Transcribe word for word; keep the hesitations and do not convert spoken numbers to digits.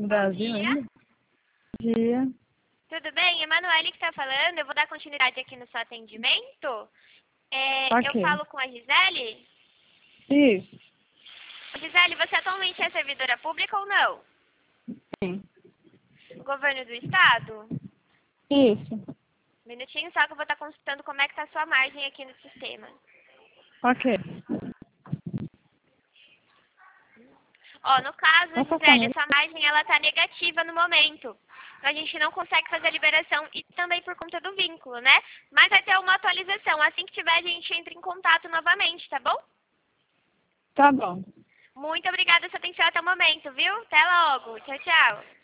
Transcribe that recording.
Brasil dia. ainda? Dia. Tudo bem? Emanuele que está falando. Eu vou dar continuidade aqui no seu atendimento. É, Ok. Eu falo com a Gisele. Isso. Gisele, você atualmente é servidora pública ou não? Sim. Governo do Estado? Isso. Um minutinho só que eu vou estar consultando como é que está a sua margem aqui no sistema. Ok. Ó, no caso, Posso passar Gisele, a nele? sua margem ela tá negativa no momento. Então a gente não consegue fazer a liberação e também por conta do vínculo, né? Mas vai ter uma atualização. Assim que tiver, a gente entra em contato novamente, tá bom? Tá bom. Muito obrigada pela sua atenção até o momento, viu? Até logo. Tchau, tchau.